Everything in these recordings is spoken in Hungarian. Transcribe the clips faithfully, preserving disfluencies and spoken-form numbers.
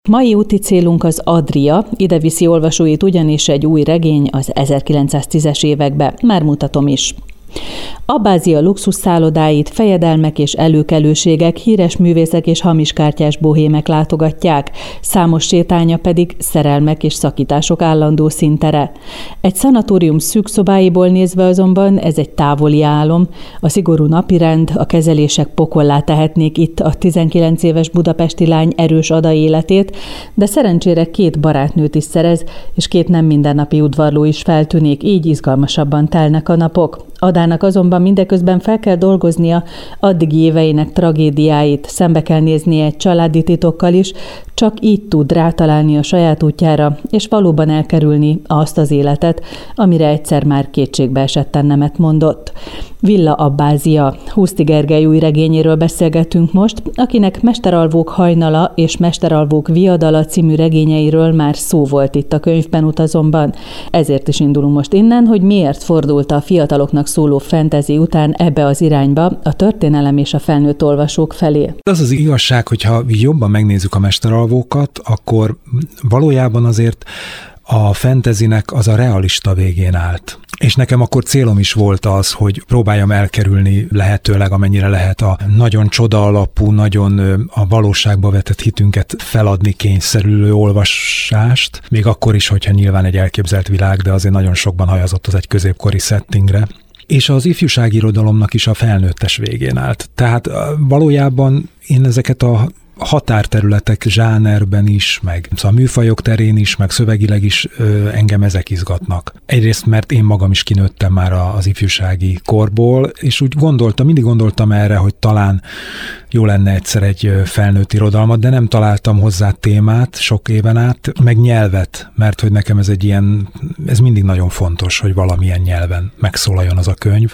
Mai úti célunk az Adria, ide viszi olvasóit ugyanis egy új regény az ezerkilencszáztízes évekbe, már mutatom is. Abbázia luxusszállodáit fejedelmek és előkelőségek, híres művészek és hamiskártyás bohémek látogatják, számos sétánya pedig szerelmek és szakítások állandó színtere. Egy szanatórium szűk szobáiból nézve azonban ez egy távoli álom, a szigorú napirend, a kezelések pokollá tehetnék itt a tizenkilenc éves budapesti lány erős Ada életét, de szerencsére két barátnőt is szerez, és két nem mindennapi udvarló is feltűnik, így izgalmasabban telnek a napok. Adának azonban mindeközben fel kell dolgoznia addigi éveinek tragédiáit, szembe kell néznie egy családi titokkal is, csak így tud rátalálni a saját útjára, és valóban elkerülni azt az életet, amire egyszer már kétségbe esetten nemet mondott. Villa Abbázia, Huszti Gergely új regényéről beszélgetünk most, akinek Mesteralvók hajnala és Mesteralvók viadala című regényeiről már szó volt itt a könyvben utazomban. Ezért is indulunk most innen, hogy miért fordult a fiataloknak szóló fantasy után ebbe az irányba a történelem és a felnőtt olvasók felé. Az az igazság, hogyha jobban megnézzük a Mesteralvókat, akkor valójában azért a fantasynek az a realista végén állt. És nekem akkor célom is volt az, hogy próbáljam elkerülni lehetőleg, amennyire lehet a nagyon csoda alapú, nagyon a valóságba vetett hitünket feladni kényszerülő olvasást, még akkor is, hogyha nyilván egy elképzelt világ, de azért nagyon sokban hajazott az egy középkori settingre. És az ifjúságirodalomnak is a felnőttes végén állt. Tehát valójában én ezeket a határterületek zsánerben is, meg szóval a műfajok terén is, meg szövegileg is ö, engem ezek izgatnak. Egyrészt, mert én magam is kinőttem már az ifjúsági korból, és úgy gondoltam, mindig gondoltam erre, hogy talán jó lenne egyszer egy felnőtt irodalmat, de nem találtam hozzá témát sok éven át, meg nyelvet, mert hogy nekem ez egy ilyen, ez mindig nagyon fontos, hogy valamilyen nyelven megszólaljon az a könyv.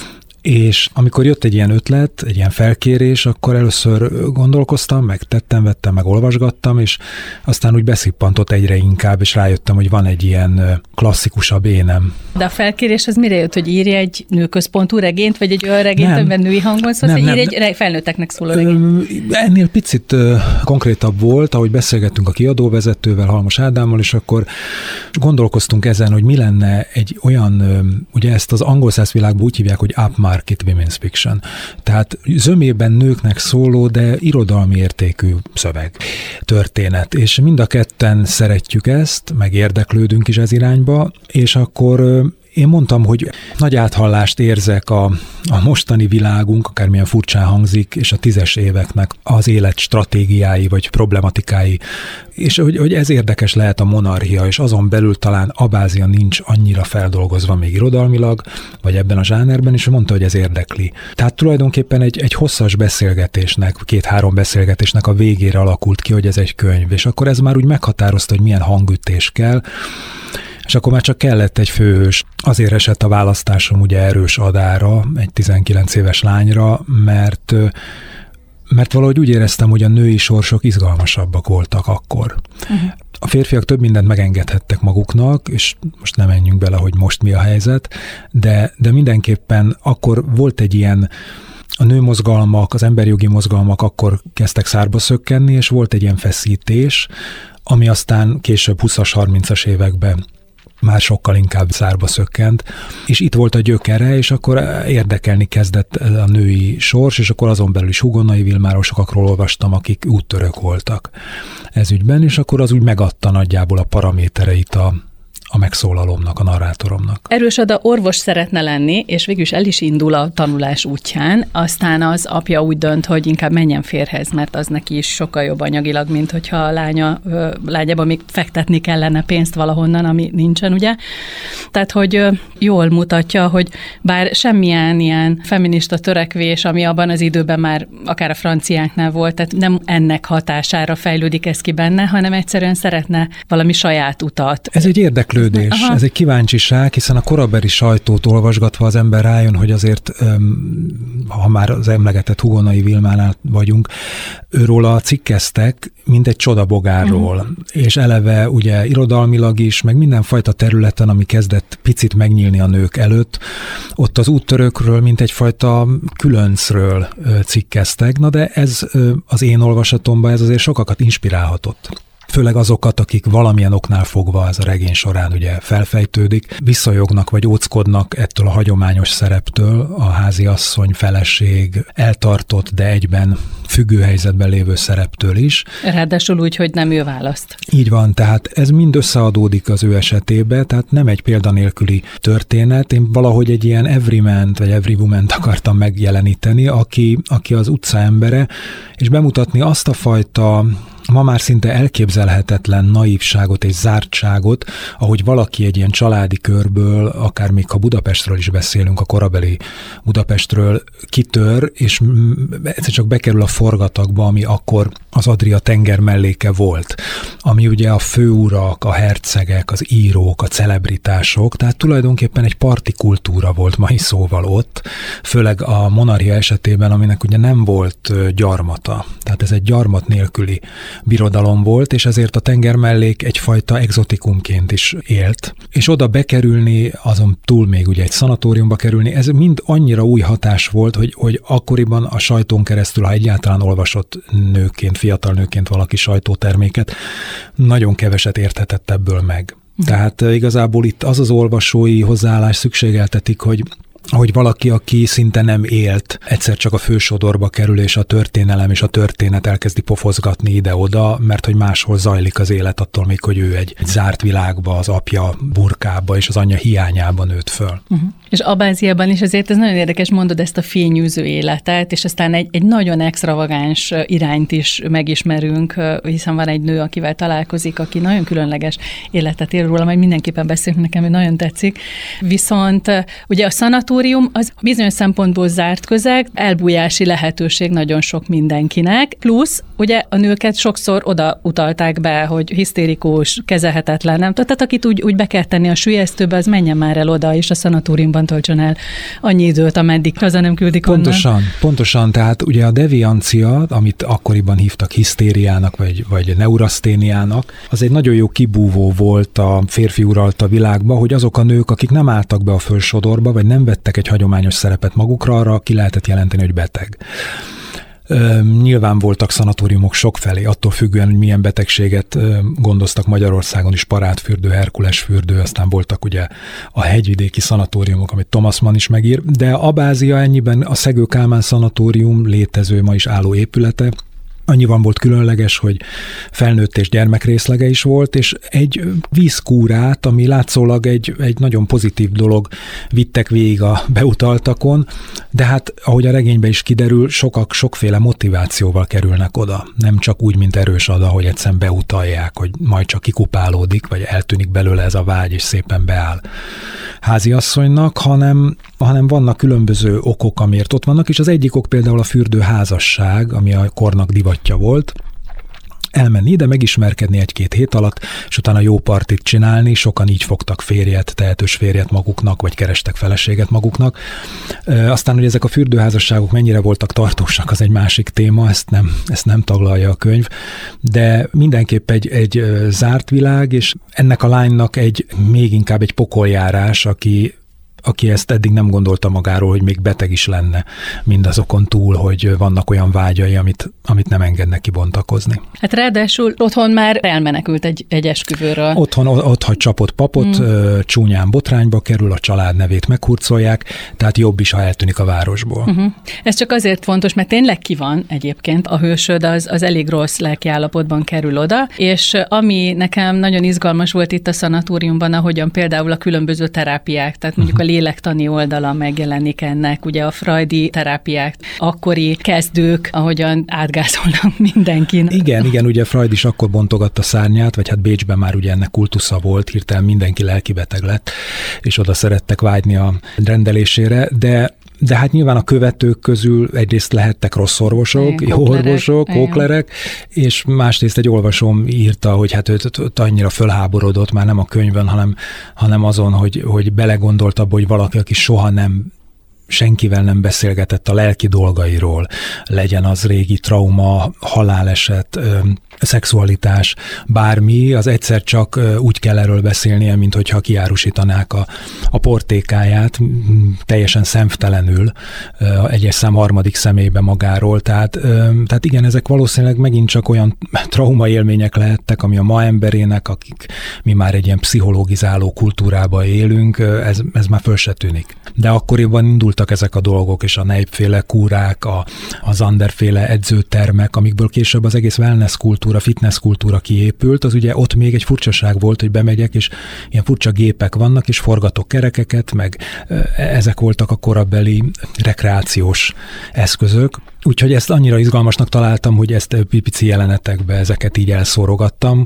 És amikor jött egy ilyen ötlet, egy ilyen felkérés, akkor először gondolkoztam, meg tettem, vettem, meg olvasgattam, és aztán úgy beszippantott egyre inkább, és rájöttem, hogy van egy ilyen klasszikusabb énem. De a felkérés az mire jött, hogy írja egy nőközpontú regényt, vagy egy olyan regényt, nem, amiben női hangon szólsz, hogy írja egy felnőtteknek szóló regényt? Ennél picit konkrétabb volt, ahogy beszélgettünk a kiadóvezetővel, Halmos Ádámmal, és akkor gondolkoztunk ezen, hogy mi lenne egy olyan, ugye ezt az angol száz világban úgy hívják, hogy upmarket women's fiction. Tehát zömében nőknek szóló, de irodalmi értékű szöveg, történet. És mind a ketten szeretjük ezt, meg érdeklődünk is ez irányba, és akkor én mondtam, hogy nagy áthallást érzek a, a mostani világunk, akármilyen furcsán hangzik, és a tízes éveknek az élet stratégiái vagy problematikái, és hogy, hogy ez érdekes lehet a monarchia, és azon belül talán Abbázia nincs annyira feldolgozva még irodalmilag, vagy ebben a zsánerben, és mondta, hogy ez érdekli. Tehát tulajdonképpen egy, egy hosszas beszélgetésnek, két-három beszélgetésnek a végére alakult ki, hogy ez egy könyv, és akkor ez már úgy meghatározta, hogy milyen hangütés kell, és akkor már csak kellett egy főhős. Azért esett a választásom ugye Erős Adára, egy tizenkilenc éves lányra, mert, mert valahogy úgy éreztem, hogy a női sorsok izgalmasabbak voltak akkor. Uh-huh. A férfiak több mindent megengedhettek maguknak, és most nem menjünk bele, hogy most mi a helyzet, de, de mindenképpen akkor volt egy ilyen, a nőmozgalmak, az emberjogi mozgalmak akkor kezdtek szárba szökkenni, és volt egy ilyen feszítés, ami aztán később húszas, harmincas években már sokkal inkább szárba szökkent, és itt volt a gyökere, és akkor érdekelni kezdett a női sors, és akkor azon belül is Hugonai Vilmáról sokakról olvastam, akik úttörők voltak ez ügyben, és akkor az úgy megadta nagyjából a paramétereit a a megszólalomnak, a narrátoromnak. Erős Ada orvos szeretne lenni, és végül is el is indul a tanulás útján, aztán az apja úgy dönt, hogy inkább menjen férhez, mert az neki is sokkal jobb anyagilag, mint hogyha a lánya, lányában még fektetni kellene pénzt valahonnan, ami nincsen, ugye? Tehát, hogy jól mutatja, hogy bár semmilyen ilyen feminista törekvés, ami abban az időben már akár a franciáknál volt, tehát nem ennek hatására fejlődik ez ki benne, hanem egyszerűen szeretne valami saját utat. Ez egy érdeklő Aha. Ez egy kíváncsiság, hiszen a korabeli sajtót olvasgatva az ember rájön, hogy azért, ha már az emlegetett Hugonai Vilmánál vagyunk, őróla cikkeztek, mint egy csodabogárról, uh-huh. és eleve ugye irodalmilag is, meg mindenfajta területen, ami kezdett picit megnyílni a nők előtt, ott az úttörőkről, mint egyfajta különcről cikkeztek, na de ez az én olvasatomban ez azért sokakat inspirálhatott. főleg azokat, akik valamilyen oknál fogva ez a regény során ugye felfejtődik, visszajognak vagy óckodnak ettől a hagyományos szereptől, a háziasszony, feleség, eltartott, de egyben függő helyzetben lévő szereptől is. Ráadásul úgy, hogy nem ő választ. Így van, tehát ez mind összeadódik az ő esetében, tehát nem egy példanélküli történet. Én valahogy egy ilyen everyman-t vagy everywoman-t akartam megjeleníteni, aki, aki az utca embere, és bemutatni azt a fajta ma már szinte elképzelhetetlen naívságot és zártságot, ahogy valaki egy ilyen családi körből, akár még ha Budapestről is beszélünk, a korabeli Budapestről kitör, és egyszer csak bekerül a forgatagba, ami akkor az Adria tenger melléke volt, ami ugye a főurak, a hercegek, az írók, a celebritások, tehát tulajdonképpen egy parti kultúra volt mai szóval ott, főleg a monarchia esetében, aminek ugye nem volt gyarmata, tehát ez egy gyarmat nélküli birodalom volt, és ezért a tenger mellék egyfajta egzotikumként is élt. És oda bekerülni, azon túl még ugye egy szanatóriumba kerülni, ez mind annyira új hatás volt, hogy, hogy akkoriban a sajtón keresztül, ha egyáltalán olvasott nőként, fiatal nőként valaki sajtóterméket, nagyon keveset érthetett ebből meg. Tehát igazából itt az az olvasói hozzáállás szükségeltetik, hogy hogy valaki, aki szinte nem élt, egyszer csak a fősodorba kerül, és a történelem és a történet elkezdi pofozgatni ide-oda, mert hogy máshol zajlik az élet attól még, hogy ő egy, egy zárt világba, az apja burkába és az anyja hiányában nőtt föl. Uh-huh. És Abáziában is azért ez nagyon érdekes, mondod ezt a fényűző életet, és aztán egy, egy nagyon extravagáns irányt is megismerünk, hiszen van egy nő, akivel találkozik, aki nagyon különleges életet él róla, majd mindenképpen beszélünk, nekem hogy nagyon tetszik. Viszont ugye a szanatórium az bizonyos szempontból zárt közeg, elbújási lehetőség nagyon sok mindenkinek, plusz ugye a nőket sokszor oda utalták be, hogy hisztérikus, kezelhetetlen, nem? Tehát akit úgy, úgy be kell tenni a süllyesztőbe, az menjen már el oda, és a szanatóriumban töltsön el annyi időt, ameddig haza nem küldik pontosan, onnan. Pontosan, tehát ugye a deviancia, amit akkoriban hívtak hisztériának, vagy, vagy neuraszténiának, az egy nagyon jó kibúvó volt a férfi uralta világba, hogy azok a nők, akik nem álltak be a fősodorba, vagy nem vettek egy hagyományos szerepet magukra, arra ki lehetett jelenteni, hogy beteg. Nyilván voltak szanatóriumok sokfelé, attól függően, hogy milyen betegséget gondoztak Magyarországon is, Parádfürdő, Herkulesfürdő, aztán voltak ugye a hegyvidéki szanatóriumok, amit Thomas Mann is megír, de Abázia ennyiben a Szegő Kálmán szanatórium létező, ma is álló épülete, annyiban volt különleges, hogy felnőtt és gyermekrészlege is volt, és egy vízkúrát, ami látszólag egy, egy nagyon pozitív dolog, vittek végig a beutaltakon, de hát, ahogy a regényben is kiderül, sokak sokféle motivációval kerülnek oda. Nem csak úgy, mint erős ada, hogy egyszerűen beutalják, hogy majd csak kikupálódik, vagy eltűnik belőle ez a vágy, és szépen beáll háziasszonynak, hanem, hanem vannak különböző okok, amiért ott vannak, és az egyik ok például a fürdőházasság, ami a kornak divatja volt, elmenni ide, megismerkedni egy-két hét alatt, és utána jó partit csinálni, sokan így fogtak férjet, tehetős férjet maguknak, vagy kerestek feleséget maguknak. Aztán, hogy ezek a fürdőházasságok mennyire voltak tartósak, az egy másik téma, ezt nem, ezt nem taglalja a könyv, de mindenképp egy, egy zárt világ, és ennek a lánynak egy, még inkább egy pokoljárás, aki aki ezt eddig nem gondolta magáról, hogy még beteg is lenne, mindazokon túl, hogy vannak olyan vágyai, amit, amit nem engednek kibontakozni. Hát ráadásul otthon már elmenekült egy, egy esküvőről. Otthon ott hagy csapott papot, mm. csúnyán botrányba kerül, a család nevét meghurcolják, tehát jobb is, ha eltűnik a városból. Uh-huh. Ez csak azért fontos, mert tényleg ki van egyébként, a hősöd az, az elég rossz lelkiállapotban kerül oda, és ami nekem nagyon izgalmas volt itt a szanatóriumban, ahogyan például a különböző terápiák, tehát mondjuk uh-huh. a lélektani oldala megjelenik ennek, ugye a freudi terápiák, akkori kezdők, ahogyan átgázolnak mindenkin. Igen, igen, ugye Freud is akkor bontogatta szárnyát, vagy hát Bécsben már ugye ennek kultusza volt, hirtelen mindenki lelkibeteg lett, és oda szerettek vágyni a rendelésére, de De hát nyilván a követők közül egyrészt lehettek rossz orvosok, jó orvosok, kóklerek, és másrészt egy olvasóm írta, hogy hát őt, őt annyira fölháborodott, már nem a könyvön, hanem, hanem azon, hogy, hogy belegondolt abba, hogy valaki, aki soha nem senkivel nem beszélgetett a lelki dolgairól, legyen az régi trauma, haláleset, szexualitás, bármi, az egyszer csak úgy kell erről beszélnie, mint hogyha kiárusítanák a, a portékáját, teljesen szemtelenül egyes szám harmadik személybe magáról. Tehát, tehát igen, ezek valószínűleg megint csak olyan traumaélmények lehettek, ami a ma emberének, akik mi már egy ilyen pszichológizáló kultúrába élünk, ez, ez már föl se tűnik. De akkoriban indultak ezek a dolgok, és a Neip-féle kúrák, a, a Zander-féle edzőtermek, amikből később az egész wellness kultúra, fitness kultúra kiépült, az ugye ott még egy furcsaság volt, hogy bemegyek, és ilyen furcsa gépek vannak, és forgatok kerekeket, meg ezek voltak a korabeli rekreációs eszközök. Úgyhogy ezt annyira izgalmasnak találtam, hogy ezt pici jelenetekbe ezeket így elszórogattam.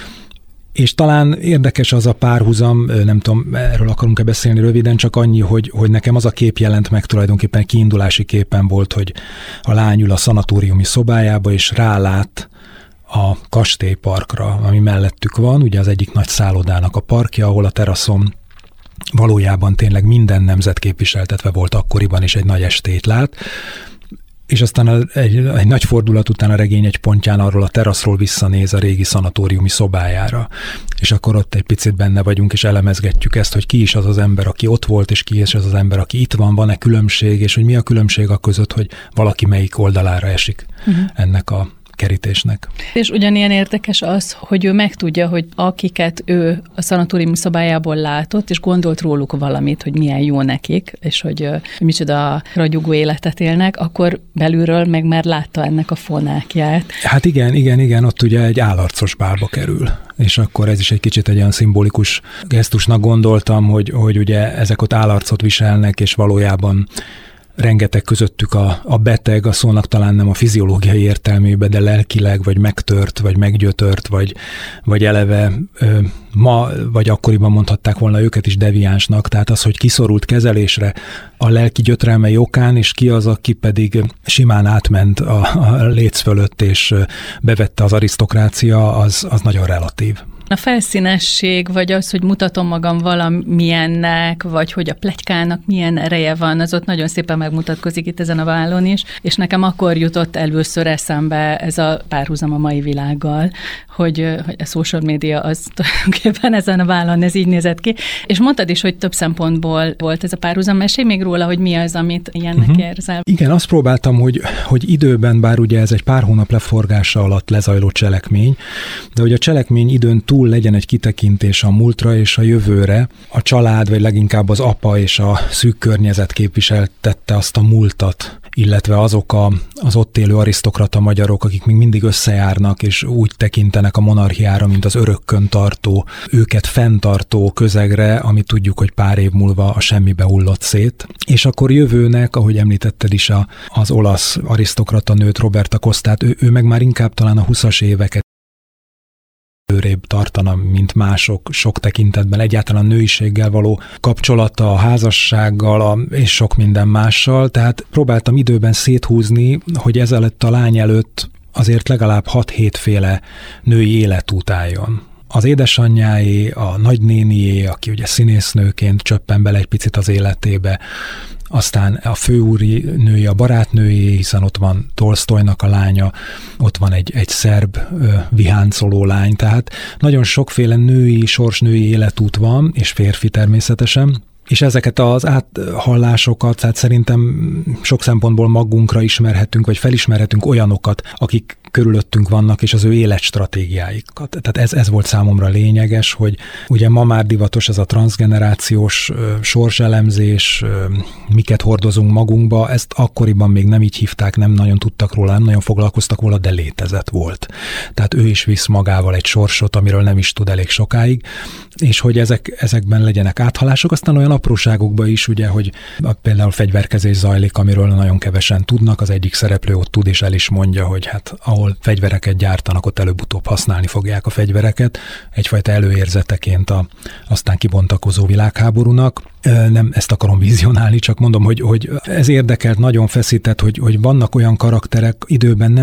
És talán érdekes az a párhuzam, nem tudom, erről akarunk-e beszélni röviden, csak annyi, hogy, hogy nekem az a kép jelent meg tulajdonképpen egy kiindulási képen volt, hogy a lány ül a szanatóriumi szobájába, és rálát a kastélyparkra, ami mellettük van, ugye az egyik nagy szállodának a parkja, ahol a teraszon valójában tényleg minden nemzet képviseltetve volt akkoriban, és egy nagy estét lát. És aztán egy, egy nagy fordulat után a regény egy pontján arról a teraszról visszanéz a régi szanatóriumi szobájára. És akkor ott egy picit benne vagyunk, és elemezgetjük ezt, hogy ki is az az ember, aki ott volt, és ki is az az ember, aki itt van, van-e különbség, és hogy mi a különbség a között, hogy valaki melyik oldalára esik uh-huh. ennek a kerítésnek. És ugyanilyen érdekes az, hogy ő megtudja, hogy akiket ő a szanatórium szobájából látott, és gondolt róluk valamit, hogy milyen jó nekik, és hogy, hogy micsoda ragyogó életet élnek, akkor belülről meg már látta ennek a fonákját. Hát igen, igen, igen, ott ugye egy állarcos bálba kerül. És akkor ez is egy kicsit egy olyan szimbolikus gesztusnak gondoltam, hogy, hogy ugye ezek ott állarcot viselnek, és valójában rengeteg közöttük a, a beteg, a szónak talán nem a fiziológiai értelmében, de lelkileg, vagy megtört, vagy meggyötört, vagy, vagy eleve ö, ma, vagy akkoriban mondhatták volna őket is deviánsnak, tehát az, hogy kiszorult kezelésre a lelki gyötrelmei okán, és ki az, aki pedig simán átment a, a léc fölött, és bevette az arisztokrácia, az, az nagyon relatív. A felszínesség, vagy az, hogy mutatom magam valamilyennek, vagy hogy a pletykának milyen ereje van, az ott nagyon szépen megmutatkozik itt ezen a vállon is, és nekem akkor jutott először eszembe ez a párhuzam a mai világgal, hogy, hogy a social media az tulajdonképpen ezen a vállon ez így nézett ki. És mondtad is, hogy több szempontból volt ez a párhuzam. Mesélj még róla, hogy mi az, amit ilyennek uh-huh. érzel. Igen, azt próbáltam, hogy, hogy időben, bár ugye ez egy pár hónap leforgása alatt lezajló cselekmény, de hogy a cselekmény időn túl legyen egy kitekintés a múltra és a jövőre. A család, vagy leginkább az apa és a szűk környezet képviseltette azt a múltat, illetve azok a, az ott élő arisztokrata magyarok, akik még mindig összejárnak, és úgy tekintenek a monarchiára, mint az örökkön tartó, őket fenntartó közegre, ami tudjuk, hogy pár év múlva a semmibe hullott szét. És akkor jövőnek, ahogy említetted is, a, az olasz arisztokrata nőt, Roberta Costát, ő, ő meg már inkább talán a huszas éveket előrébb tartana, mint mások sok tekintetben, egyáltalán a nőiséggel való kapcsolata, a házassággal a, és sok minden mással, tehát próbáltam időben széthúzni, hogy ezelőtt a lány előtt azért legalább hat-hét féle női életút álljon. Az édesanyjáé, a nagynénié, aki ugye színésznőként csöppen bele egy picit az életébe, aztán a főúri női, a barátnői, hiszen ott van Tolsztojnak a lánya, ott van egy, egy szerb ö, viháncoló lány, tehát nagyon sokféle női, sorsnői életút van, és férfi természetesen, és ezeket az áthallásokat, tehát szerintem sok szempontból magunkra ismerhetünk, vagy felismerhetünk olyanokat, akik körülöttünk vannak, és az ő életstratégiáikat. Tehát ez, ez volt számomra lényeges, hogy ugye ma már divatos ez a transzgenerációs ö, sorselemzés, ö, miket hordozunk magunkba, ezt akkoriban még nem így hívták, nem nagyon tudtak róla, nem nagyon foglalkoztak róla, de létezett volt. Tehát ő is visz magával egy sorsot, amiről nem is tud elég sokáig, és hogy ezek, ezekben legyenek áthalások, aztán olyan apróságokban is, ugye, hogy például fegyverkezés zajlik, amiről nagyon kevesen tudnak, az egyik szereplő ott tud, és el is mondja, hogy hát ahol fegyvereket gyártanak, ott előbb-utóbb használni fogják a fegyvereket, egyfajta előérzeteként a aztán kibontakozó világháborúnak. Nem ezt akarom vizionálni, csak mondom, hogy, hogy ez érdekelt, nagyon feszített, hogy, hogy vannak olyan karakterek, időben nem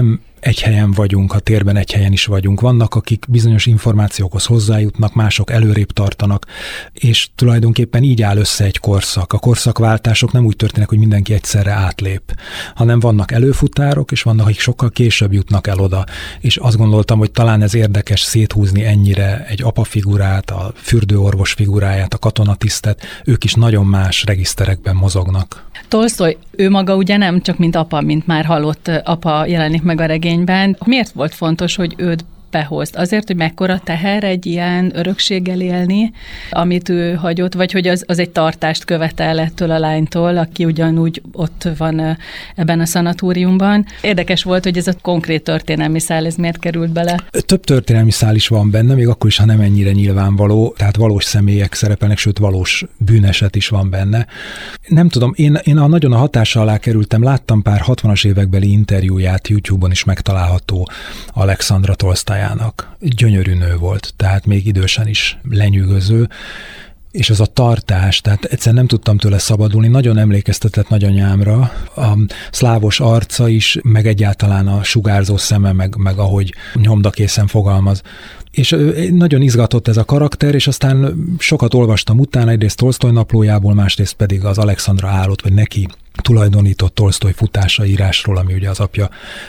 egy helyen vagyunk, a térben egy helyen is vagyunk. Vannak, akik bizonyos információkhoz hozzájutnak, mások előrébb tartanak, és tulajdonképpen így áll össze egy korszak. A korszakváltások nem úgy történnek, hogy mindenki egyszerre átlép, hanem vannak előfutárok, és vannak, akik sokkal később jutnak el oda. És azt gondoltam, hogy talán ez érdekes széthúzni ennyire egy apa figurát, a fürdőorvos figuráját, a katonatisztet, ők is nagyon más regiszterekben mozognak. Tolsztoj, ő maga ugye nem csak mint apa, mint már hallott apa jelenik meg a regényben. Miért volt fontos, hogy őt behozd? Azért, hogy mekkora teher egy ilyen örökséggel élni, amit ő hagyott, vagy hogy az, az egy tartást követel ettől a lánytól, aki ugyanúgy ott van ebben a szanatóriumban. Érdekes volt, hogy ez a konkrét történelmi szál, ez miért került bele? Több történelmi szál is van benne, még akkor is, ha nem ennyire nyilvánvaló, tehát valós személyek szerepelnek, sőt valós bűneset is van benne. Nem tudom, én, én a nagyon a hatása alá kerültem, láttam pár hatvanas évekbeli interjúját, YouTube-on is megtalálható Alexandra Tolsztály. Gyönyörű nő volt, tehát még idősen is lenyűgöző, és az a tartás, tehát egyszer nem tudtam tőle szabadulni, nagyon emlékeztetett nagyanyámra, a szlávos arca is, meg egyáltalán a sugárzó szeme, meg, meg ahogy nyomdakészen fogalmaz. És nagyon izgatott ez a karakter, és aztán sokat olvastam utána, egyrészt Tolsztoj naplójából, másrészt pedig az Alexandra állott, vagy neki tulajdonított Tolsztoj futása írásról, ami ugye az apja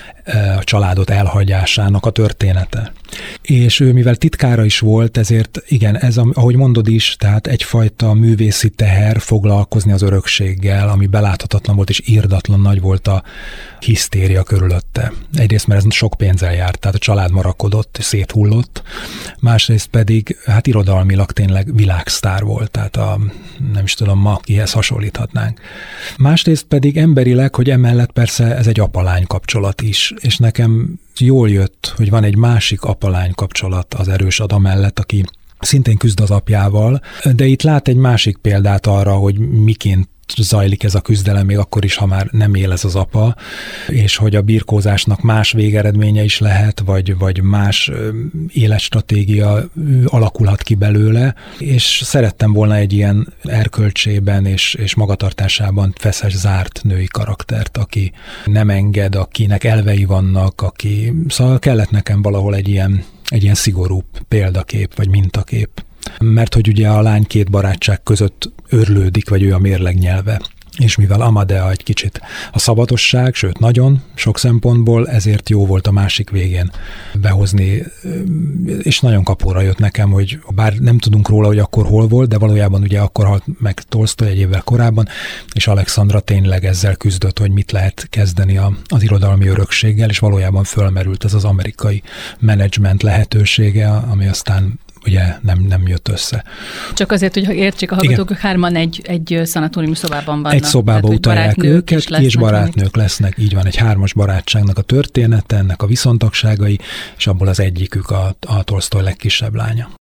a családot elhagyásának a története. És ő, mivel titkára is volt, ezért igen, ez, ahogy mondod is, tehát egyfajta művészi teher foglalkozni az örökséggel, ami beláthatatlan volt, és irdatlan nagy volt a hisztéria körülötte. Egyrészt, mert ez sok pénzzel járt, tehát a család marakodott, széthullott, másrészt pedig, hát irodalmilag tényleg világsztár volt, tehát a, nem is tudom, ma kihez hasonlíthatnánk. Másrészt pedig emberileg, hogy emellett persze ez egy apa-lány kapcsolat is, és nekem jól jött, hogy van egy másik apa-lány kapcsolat az erős Ada mellett, aki szintén küzd az apjával, de itt lát egy másik példát arra, hogy miként zajlik ez a küzdelem, még akkor is, ha már nem él ez az apa, és hogy a birkózásnak más végeredménye is lehet, vagy, vagy más életstratégia alakulhat ki belőle, és szerettem volna egy ilyen erkölcsében és, és magatartásában feszes, zárt női karaktert, aki nem enged, akinek elvei vannak, aki... Szóval kellett nekem valahol egy ilyen, egy ilyen szigorú példakép, vagy mintakép. Mert hogy ugye a lány két barátság között őrlődik, vagy ő a mérleg nyelve. És mivel Amadea egy kicsit a szabadosság, sőt nagyon sok szempontból, ezért jó volt a másik végén behozni, és nagyon kapóra jött nekem, hogy bár nem tudunk róla, hogy akkor hol volt, de valójában ugye akkor halt meg Tolsztoj egy évvel korábban, és Alexandra tényleg ezzel küzdött, hogy mit lehet kezdeni a, az irodalmi örökséggel, és valójában fölmerült ez az amerikai menedzsment lehetősége, ami aztán ugye nem, nem jött össze. Csak azért, hogy értsék a hallgatók, ők hárman egy, egy szanatóriumi szobában vannak. Egy szobába tehát, utalják őket, és barátnők lesznek, így van, egy hármas barátságnak a története, ennek a viszontagságai, és abból az egyikük a, a Tolsztoj legkisebb lánya.